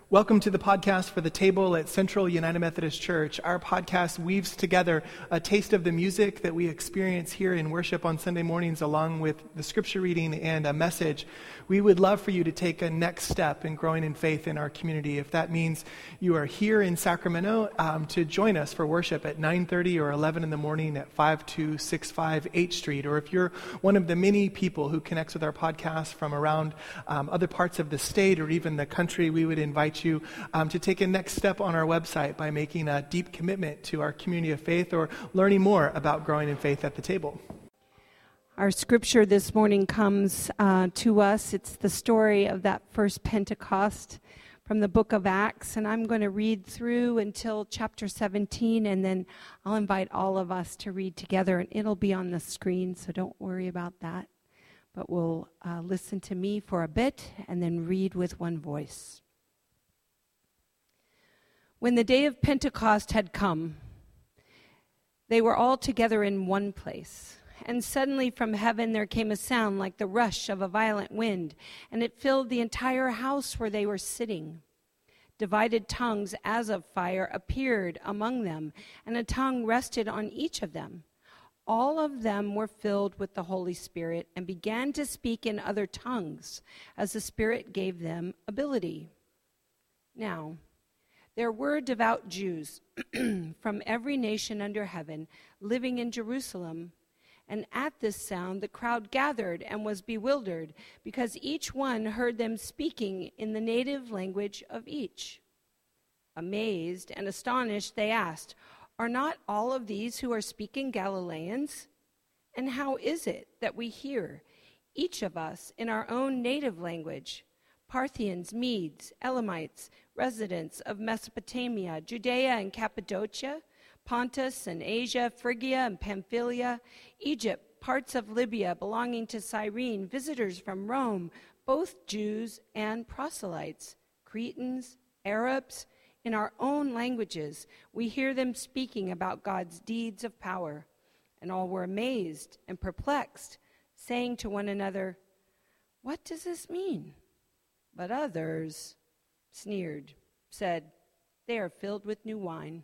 Welcome to the podcast for the table at Central United Methodist Church. Our podcast weaves together a taste of the music that we experience here in worship on Sunday mornings, along with the scripture reading and a message. We would love for you to take a next step in growing in faith in our community. If that means you are here in Sacramento, to join us for worship at 9:30 or 11 in the morning at 5265 H Street. Or if you're one of the many people who connects with our podcast from around other parts of the state or even the country, we would invite you to take a next step on our website by making a deep commitment to our community of faith or learning more about growing in faith at the table. Our scripture this morning comes to us. It's the story of that first Pentecost from the book of Acts, and I'm going to read through until chapter 17, and then I'll invite all of us to read together, and it'll be on the screen, so don't worry about that. But we'll listen to me for a bit and then read with one voice. When the day of Pentecost had come, they were all together in one place. And suddenly from heaven there came a sound like the rush of a violent wind, and it filled the entire house where they were sitting. Divided tongues as of fire appeared among them, and a tongue rested on each of them. All of them were filled with the Holy Spirit and began to speak in other tongues, as the Spirit gave them ability. Now, there were devout Jews from every nation under heaven living in Jerusalem. And at this sound the crowd gathered and was bewildered, because each one heard them speaking in the native language of each. Amazed and astonished, they asked, "Are not all of these who are speaking Galileans? And how is it that we hear, each of us in our own native language? Parthians, Medes, Elamites, residents of Mesopotamia, Judea and Cappadocia, Pontus and Asia, Phrygia and Pamphylia, Egypt, parts of Libya belonging to Cyrene, visitors from Rome, both Jews and proselytes, Cretans, Arabs, in our own languages, we hear them speaking about God's deeds of power." And all were amazed and perplexed, saying to one another, "What does this mean?" But others sneered, said, "They are filled with new wine."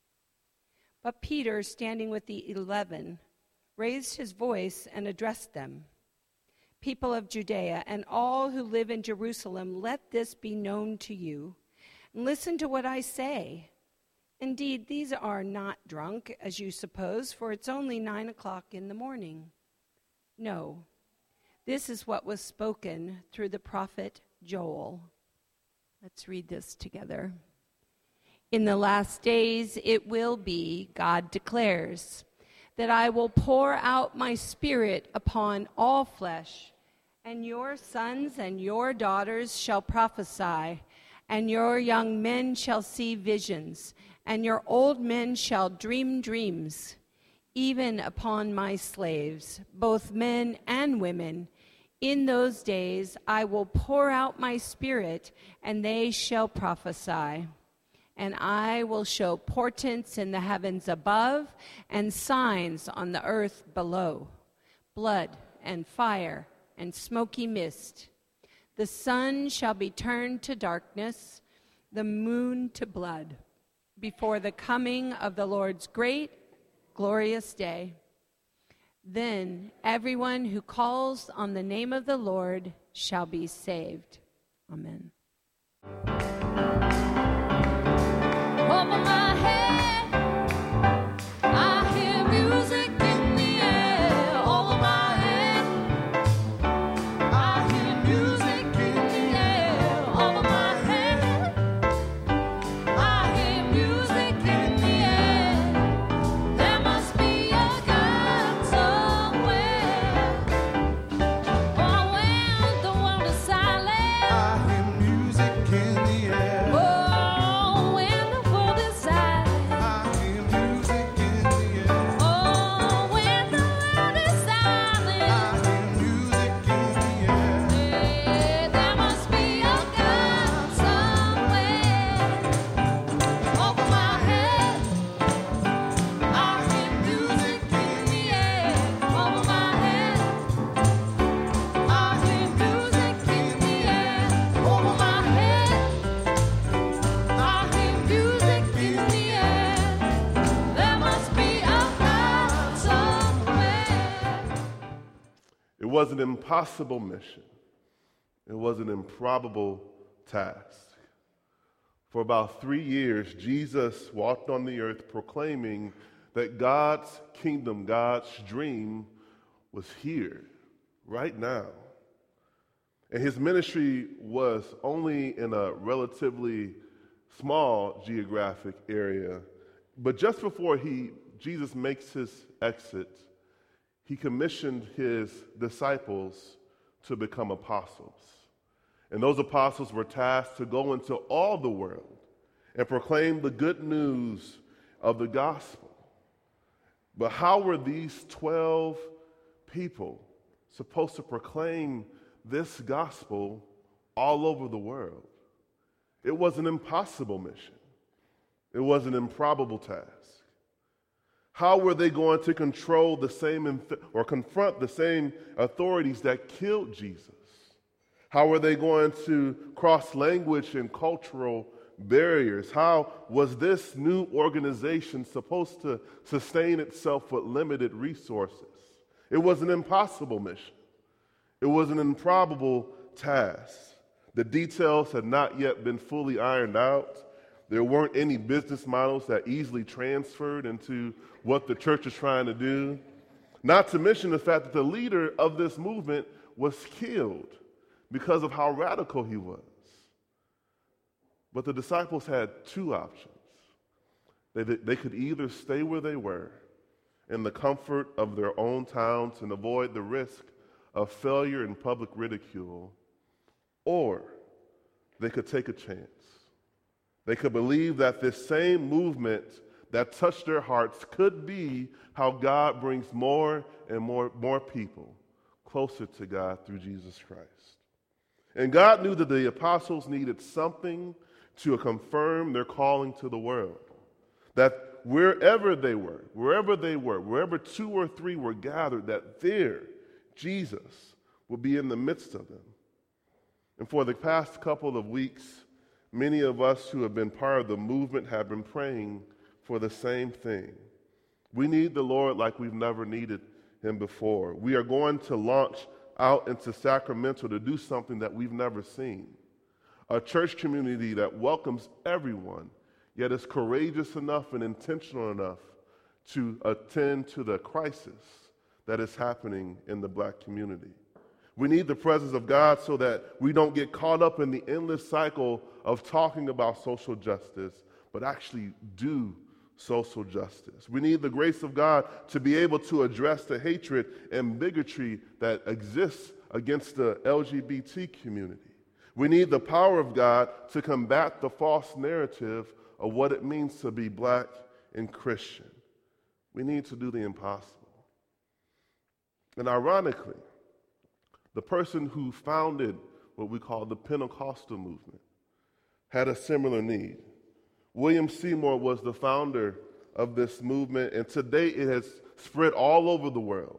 But Peter, standing with the 11, raised his voice and addressed them. "People of Judea and all who live in Jerusalem, let this be known to you. And listen to what I say. Indeed, these are not drunk, as you suppose, for it's only 9:00 in the morning. No, this is what was spoken through the prophet Joel." Let's read this together. "In the last days it will be, God declares, that I will pour out my Spirit upon all flesh, and your sons and your daughters shall prophesy, and your young men shall see visions, and your old men shall dream dreams. Even upon my slaves, both men and women, in those days I will pour out my Spirit, and they shall prophesy. And I will show portents in the heavens above and signs on the earth below, blood and fire and smoky mist. The sun shall be turned to darkness, the moon to blood, before the coming of the Lord's great, glorious day. Then everyone who calls on the name of the Lord shall be saved." Amen. Over my head, I hear music in the air. Over my head, I hear music in the air. Over my head, I hear music in the air. There must be a God somewhere. Oh, when the world is silent, I hear music in the air. was an impossible mission. It was an improbable task. For about 3 years, Jesus walked on the earth proclaiming that God's kingdom, God's dream was here, right now. And his ministry was only in a relatively small geographic area. But just before Jesus makes his exit, he commissioned his disciples to become apostles. And those apostles were tasked to go into all the world and proclaim the good news of the gospel. But how were these 12 people supposed to proclaim this gospel all over the world? It was an impossible mission. It was an improbable task. How were they going to control the same or confront the same authorities that killed Jesus? How were they going to cross language and cultural barriers? How was this new organization supposed to sustain itself with limited resources? It was an impossible mission. It was an improbable task. The details had not yet been fully ironed out. There weren't any business models that easily transferred into what the church is trying to do. Not to mention the fact that the leader of this movement was killed because of how radical he was. But the disciples had two options. They could either stay where they were in the comfort of their own towns and avoid the risk of failure and public ridicule, or they could take a chance. They could believe that this same movement that touched their hearts could be how God brings more and more people closer to God through Jesus Christ. And God knew that the apostles needed something to confirm their calling to the world. That wherever two or three were gathered, that there Jesus would be in the midst of them. And for the past couple of weeks, many of us who have been part of the movement have been praying for the same thing. We need the Lord like we've never needed him before. We are going to launch out into Sacramento to do something that we've never seen. A church community that welcomes everyone, yet is courageous enough and intentional enough to attend to the crisis that is happening in the black community. We need the presence of God so that we don't get caught up in the endless cycle of talking about social justice, but actually do social justice. We need the grace of God to be able to address the hatred and bigotry that exists against the LGBT community. We need the power of God to combat the false narrative of what it means to be black and Christian. We need to do the impossible. And ironically, the person who founded what we call the Pentecostal movement had a similar need. William Seymour was the founder of this movement, and today it has spread all over the world.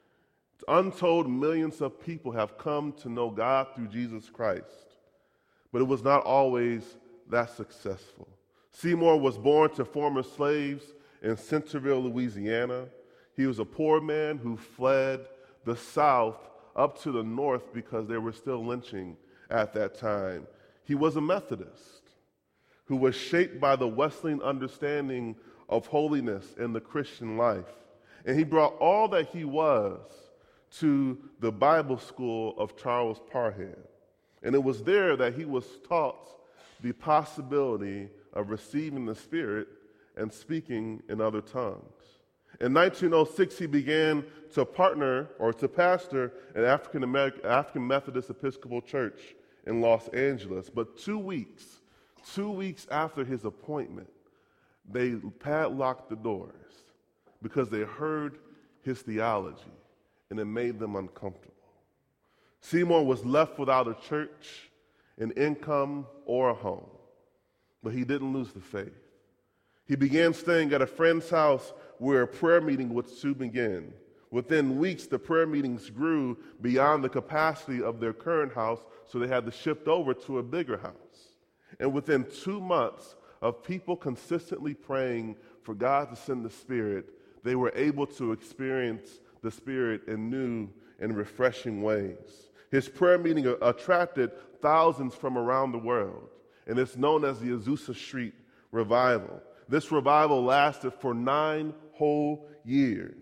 Untold millions of people have come to know God through Jesus Christ, but it was not always that successful. Seymour was born to former slaves in Centerville, Louisiana. He was a poor man who fled the South up to the north because they were still lynching at that time. He was a Methodist who was shaped by the Wesleyan understanding of holiness in the Christian life. And he brought all that he was to the Bible school of Charles Parham. And it was there that he was taught the possibility of receiving the Spirit and speaking in other tongues. In 1906, he began to partner or to pastor an African Methodist Episcopal church in Los Angeles. But 2 weeks after his appointment, they padlocked the doors because they heard his theology and it made them uncomfortable. Seymour was left without a church, an income, or a home. But he didn't lose the faith. He began staying at a friend's house where a prayer meeting would soon begin. Within weeks, the prayer meetings grew beyond the capacity of their current house, so they had to shift over to a bigger house. And within 2 months of people consistently praying for God to send the Spirit, they were able to experience the Spirit in new in refreshing ways. His prayer meeting attracted thousands from around the world, and it's known as the Azusa Street Revival. This revival lasted for 9 whole years.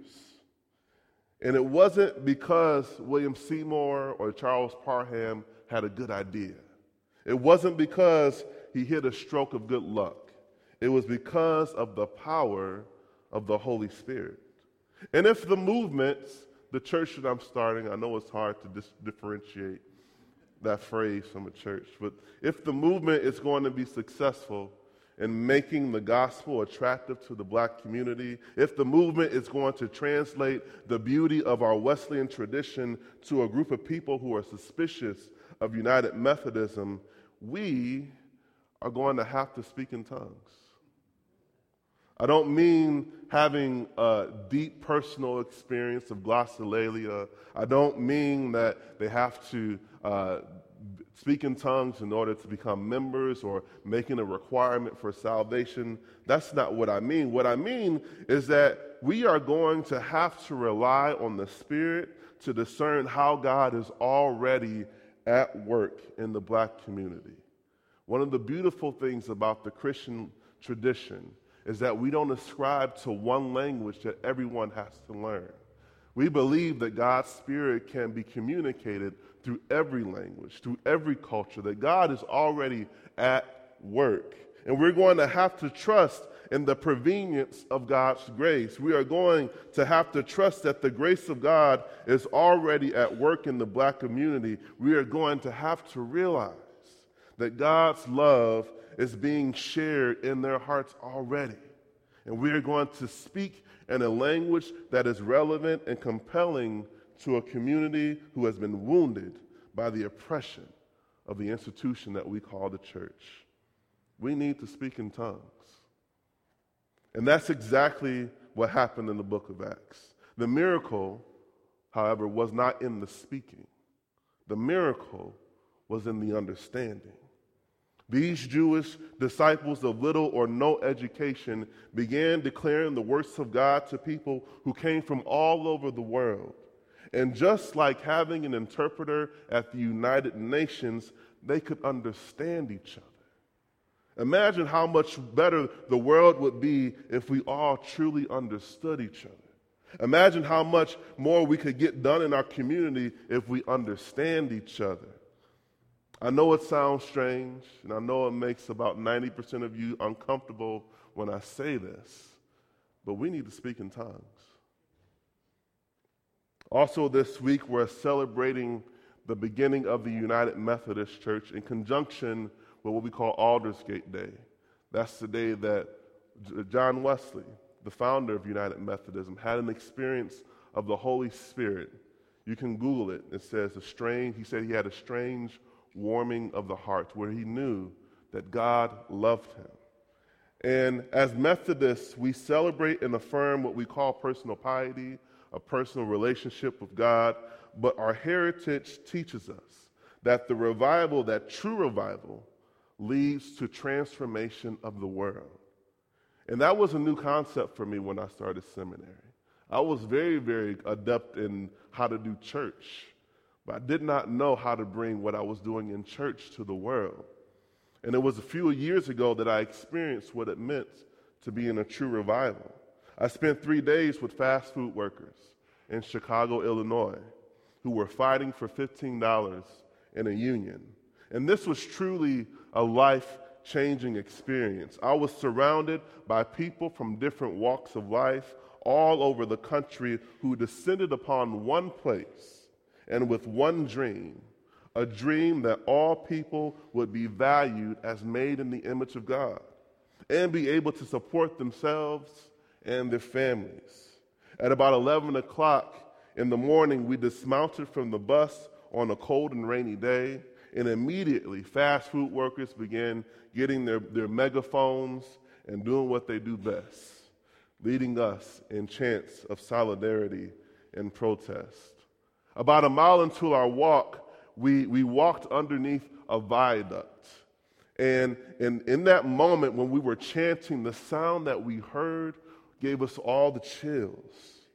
And it wasn't because William Seymour or Charles Parham had a good idea. It wasn't because he hit a stroke of good luck. It was because of the power of the Holy Spirit. And if the movements, the church that I'm starting, I know it's hard to differentiate that phrase from a church, but if the movement is going to be successful in making the gospel attractive to the black community, if the movement is going to translate the beauty of our Wesleyan tradition to a group of people who are suspicious of United Methodism, we are going to have to speak in tongues. I don't mean having a deep personal experience of glossolalia. I don't mean that they have to speak in tongues in order to become members or making a requirement for salvation. That's not what I mean. What I mean is that we are going to have to rely on the Spirit to discern how God is already at work in the black community. One of the beautiful things about the Christian tradition is that we don't ascribe to one language that everyone has to learn. We believe that God's Spirit can be communicated through every language, through every culture, that God is already at work. And we're going to have to trust in the prevenience of God's grace. We are going to have to trust that the grace of God is already at work in the black community. We are going to have to realize that God's love is being shared in their hearts already. And we are going to speak in a language that is relevant and compelling to a community who has been wounded by the oppression of the institution that we call the church. We need to speak in tongues. And that's exactly what happened in the book of Acts. The miracle, however, was not in the speaking. The miracle was in the understanding. These Jewish disciples of little or no education began declaring the works of God to people who came from all over the world. And just like having an interpreter at the United Nations, they could understand each other. Imagine how much better the world would be if we all truly understood each other. Imagine how much more we could get done in our community if we understand each other. I know it sounds strange, and I know it makes about 90% of you uncomfortable when I say this, but we need to speak in tongues. Also this week, we're celebrating the beginning of the United Methodist Church in conjunction with what we call Aldersgate Day. That's the day that John Wesley, the founder of United Methodism, had an experience of the Holy Spirit. You can Google it. It says he said he had a strange warming of the heart where he knew that God loved him. And as Methodists, we celebrate and affirm what we call personal piety, a personal relationship with God, but our heritage teaches us that that true revival leads to transformation of the world. And that was a new concept for me when I started seminary. I was very, very adept in how to do church, but I did not know how to bring what I was doing in church to the world. And it was a few years ago that I experienced what it meant to be in a true revival. I spent 3 days with fast food workers in Chicago, Illinois, who were fighting for $15 in a union. And this was truly a life-changing experience. I was surrounded by people from different walks of life all over the country who descended upon one place and with one dream, a dream that all people would be valued as made in the image of God and be able to support themselves and their families. At about 11 o'clock in the morning, we dismounted from the bus on a cold and rainy day, and immediately fast food workers began getting their megaphones and doing what they do best, leading us in chants of solidarity and protest. About a mile into our walk, we walked underneath a viaduct. And in that moment when we were chanting, the sound that we heard gave us all the chills.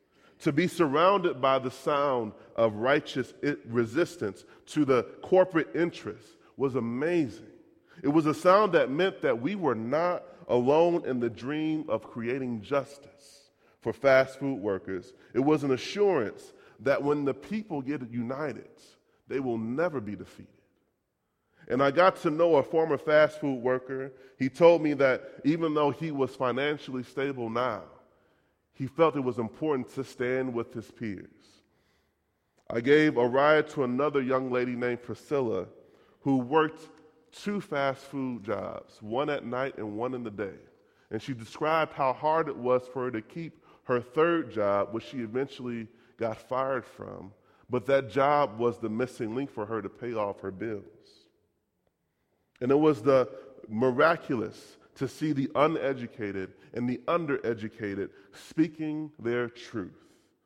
To be surrounded by the sound of righteous resistance to the corporate interests was amazing. It was a sound that meant that we were not alone in the dream of creating justice for fast food workers. It was an assurance that when the people get united, they will never be defeated. And I got to know a former fast food worker. He told me that even though he was financially stable now, he felt it was important to stand with his peers. I gave a ride to another young lady named Priscilla who worked 2 fast food jobs, one at night and one in the day. And she described how hard it was for her to keep her 3rd job, which she eventually got fired from. But that job was the missing link for her to pay off her bills. And it was the miraculous to see the uneducated and the undereducated speaking their truth.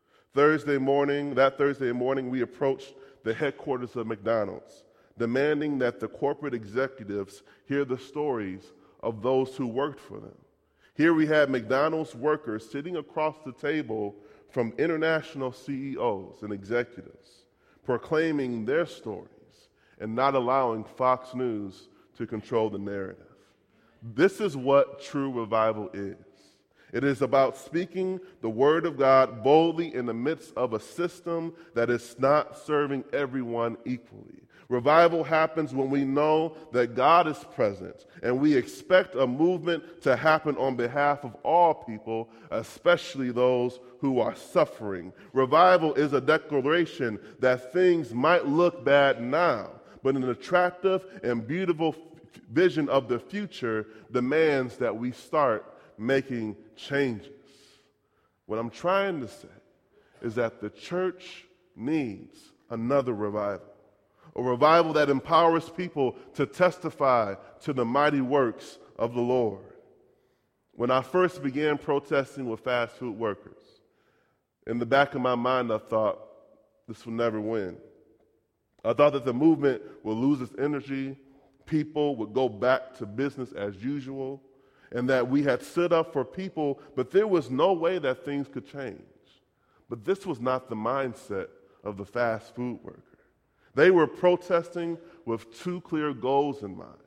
That Thursday morning, we approached the headquarters of McDonald's, demanding that the corporate executives hear the stories of those who worked for them. Here we had McDonald's workers sitting across the table from international CEOs and executives, proclaiming their stories and not allowing Fox News to control the narrative. This is what true revival is. It is about speaking the word of God boldly in the midst of a system that is not serving everyone equally. Revival happens when we know that God is present and we expect a movement to happen on behalf of all people, especially those who are suffering. Revival is a declaration that things might look bad now, but an attractive and beautiful vision of the future demands that we start making changes. What I'm trying to say is that the church needs another revival, a revival that empowers people to testify to the mighty works of the Lord. When I first began protesting with fast food workers, in the back of my mind I thought, this will never win. I thought that the movement would lose its energy, people would go back to business as usual, and that we had stood up for people, but there was no way that things could change. But this was not the mindset of the fast food worker. They were protesting with 2 clear goals in mind: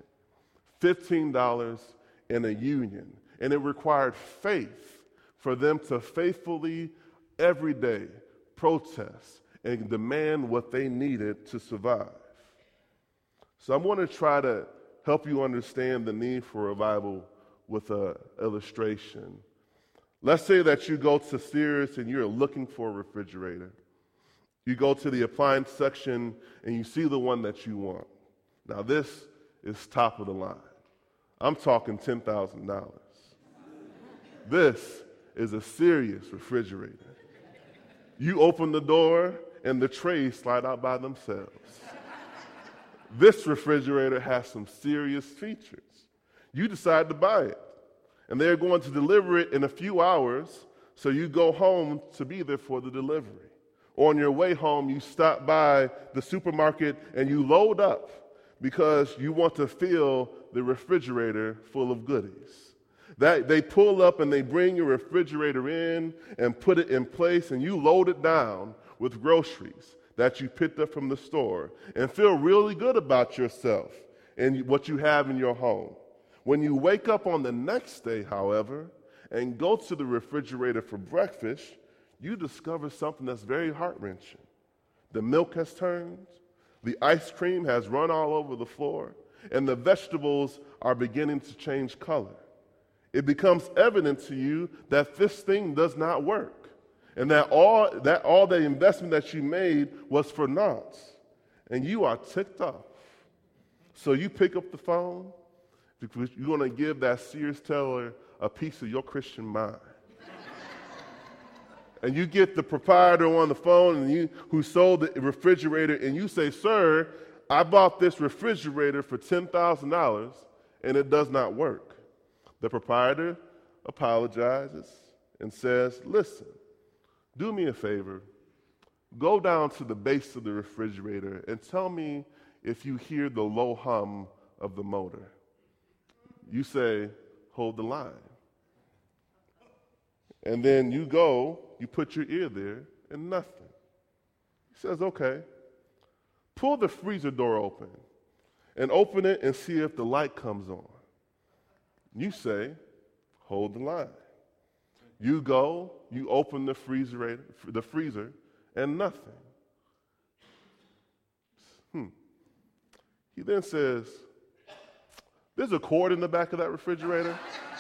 $15 and a union. And it required faith for them to faithfully, every day, protest and demand what they needed to survive. So I'm going to try to help you understand the need for revival with an illustration. Let's say that you go to Sears and you're looking for a refrigerator. You go to the appliance section and you see the one that you want. Now this is top of the line. I'm talking $10,000. This is a serious refrigerator. You open the door and the trays slide out by themselves. This refrigerator has some serious features. You decide to buy it, and they're going to deliver it in a few hours, so you go home to be there for the delivery. On your way home, you stop by the supermarket and you load up because you want to fill the refrigerator full of goodies. They pull up and they bring your refrigerator in and put it in place, and you load it down with groceries that you picked up from the store and feel really good about yourself and what you have in your home. When you wake up on the next day, however, and go to the refrigerator for breakfast, you discover something that's very heart-wrenching. The milk has turned, the ice cream has run all over the floor, and the vegetables are beginning to change color. It becomes evident to you that this thing does not work, and that all the investment that you made was for naught, and you are ticked off. So you pick up the phone, because you're going to give that Sears teller a piece of your Christian mind. And you get the proprietor on the phone and who sold the refrigerator, and you say, "Sir, I bought this refrigerator for $10,000 and it does not work." The proprietor apologizes and says, "Listen, do me a favor. Go down to the base of the refrigerator and tell me if you hear the low hum of the motor." You say, "Hold the line." And then you go you put your ear there and nothing. He says, okay, pull the freezer door open and open it and see if the light comes on. You say, hold the line. You go, you open the freezer, and nothing. He then says, there's a cord in the back of that refrigerator.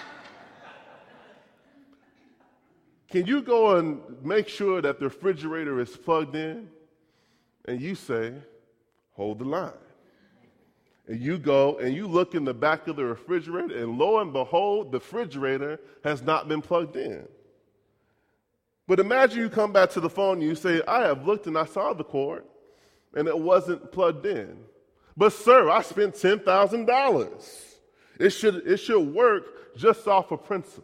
Can you go and make sure that the refrigerator is plugged in? And you say, hold the line. And you go and you look in the back of the refrigerator, and lo and behold, the refrigerator has not been plugged in. But imagine you come back to the phone and you say, I have looked and I saw the cord, and it wasn't plugged in. But sir, I spent $10,000. It should work just off of principle.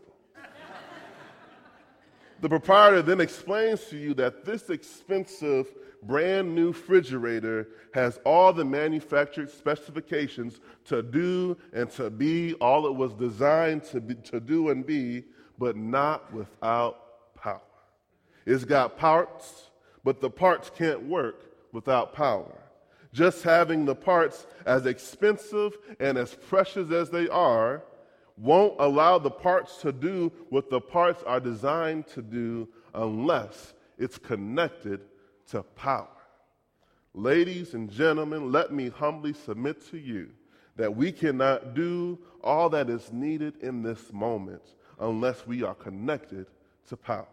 The proprietor then explains to you that this expensive brand new refrigerator has all the manufactured specifications to do and to be all it was designed to do and be, but not without power. It's got parts, but the parts can't work without power. Just having the parts, as expensive and as precious as they are, won't allow the parts to do what the parts are designed to do unless it's connected to power. Ladies and gentlemen, let me humbly submit to you that we cannot do all that is needed in this moment unless we are connected to power.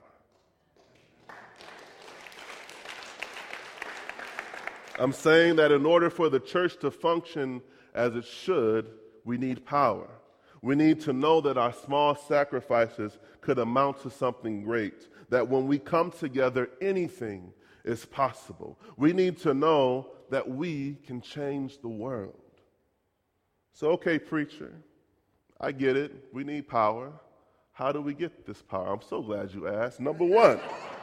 I'm saying that in order for the church to function as it should, we need power. We need to know that our small sacrifices could amount to something great, that when we come together, anything is possible. We need to know that we can change the world. So, okay, preacher, I get it. We need power. How do we get this power? I'm so glad you asked. Number one,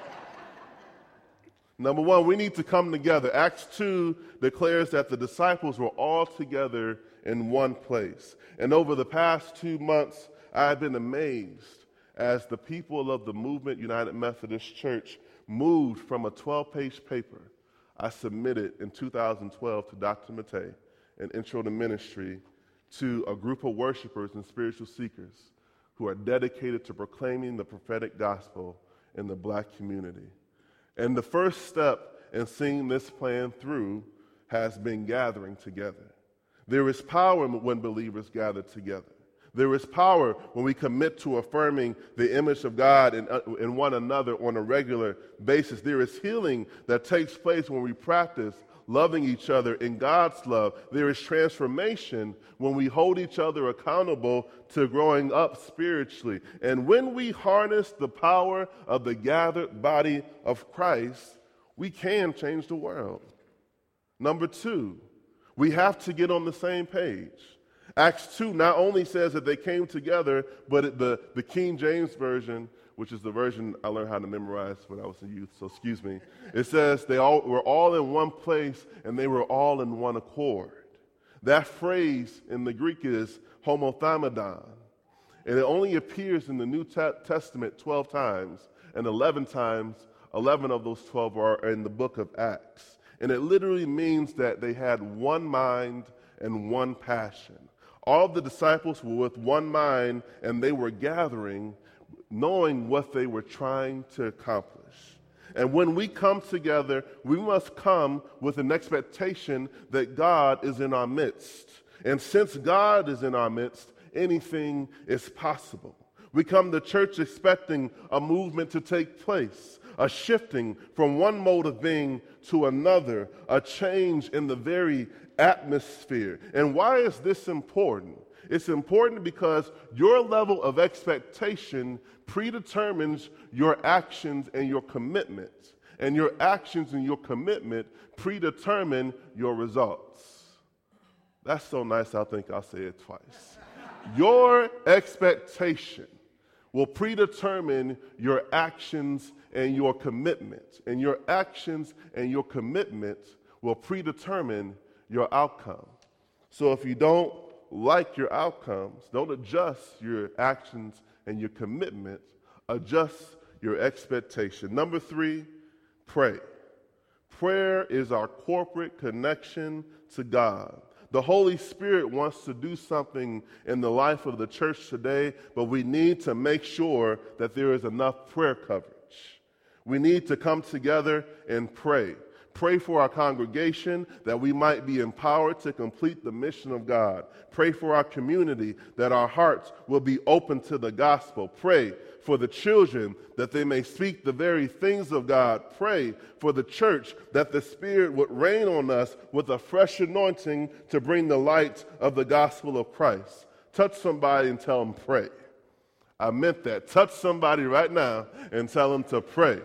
we need to come together. Acts 2 declares that the disciples were all together in one place. And over the past 2 months, I've been amazed as the people of the Movement United Methodist Church moved from a 12-page paper I submitted in 2012 to Dr. Mattei, an intro to ministry, to a group of worshipers and spiritual seekers who are dedicated to proclaiming the prophetic gospel in the black community. And the first step in seeing this plan through has been gathering together. There is power when believers gather together. There is power when we commit to affirming the image of God in one another on a regular basis. There is healing that takes place when we practice loving each other in God's love. There is transformation when we hold each other accountable to growing up spiritually. And when we harness the power of the gathered body of Christ, we can change the world. Number 2, we have to get on the same page. Acts 2 not only says that they came together, but the King James Version, which is the version I learned how to memorize when I was a youth, so excuse me, it says they all were all in one place and they were all in one accord. That phrase in the Greek is homothermodon, and it only appears in the New Testament 12 times, and 11 times, 11 of those 12 are in the book of Acts. And it literally means that they had one mind and one passion. All the disciples were with one mind, and they were gathering, knowing what they were trying to accomplish. And when we come together, we must come with an expectation that God is in our midst. And since God is in our midst, anything is possible. We come to church expecting a movement to take place, a shifting from one mode of being to another, a change in the very atmosphere. And why is this important? It's important because your level of expectation predetermines your actions and your commitment. And your actions and your commitment predetermine your results. That's so nice, I think I'll say it twice. Your expectation will predetermine your actions and your commitment. And your actions and your commitment will predetermine your outcome. So if you don't like your outcomes, don't adjust your actions and your commitment. Adjust your expectation. Number 3, pray. Prayer is our corporate connection to God. The Holy Spirit wants to do something in the life of the church today, but we need to make sure that there is enough prayer coverage. We need to come together and pray. Pray for our congregation that we might be empowered to complete the mission of God. Pray for our community that our hearts will be open to the gospel. Pray for the children that they may speak the very things of God. Pray for the church that the Spirit would rain on us with a fresh anointing to bring the light of the gospel of Christ. Touch somebody and tell them pray. I meant that. Touch somebody right now and tell them to pray.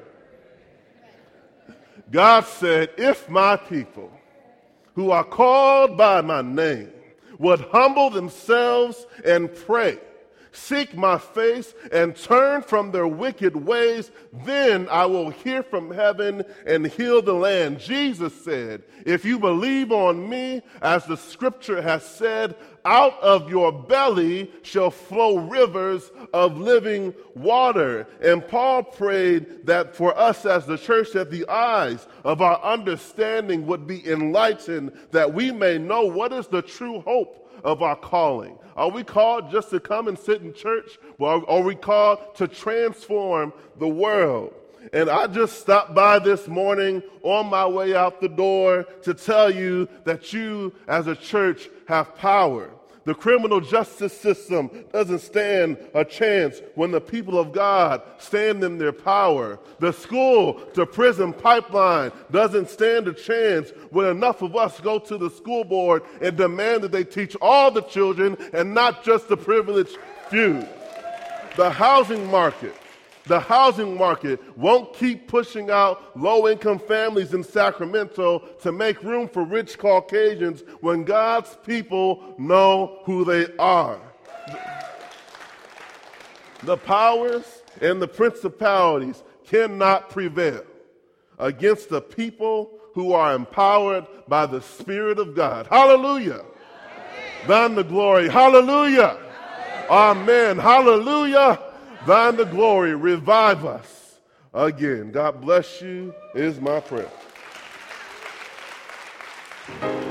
God said, if my people who are called by my name would humble themselves and pray, seek my face, and turn from their wicked ways, then I will hear from heaven and heal the land. Jesus said, if you believe on me, as the scripture has said, out of your belly shall flow rivers of living water. And Paul prayed that for us as the church, that the eyes of our understanding would be enlightened, that we may know what is the true hope of our calling. Are we called just to come and sit in church? Or are we called to transform the world? And I just stopped by this morning on my way out the door to tell you that you as a church have power. The criminal justice system doesn't stand a chance when the people of God stand in their power. The school to prison pipeline doesn't stand a chance when enough of us go to the school board and demand that they teach all the children and not just the privileged few. The housing market won't keep pushing out low-income families in Sacramento to make room for rich Caucasians when God's people know who they are. The powers and the principalities cannot prevail against the people who are empowered by the Spirit of God. Hallelujah. Thine the glory. Hallelujah. Amen. Hallelujah. Thine the glory, revive us again. God bless you is my prayer.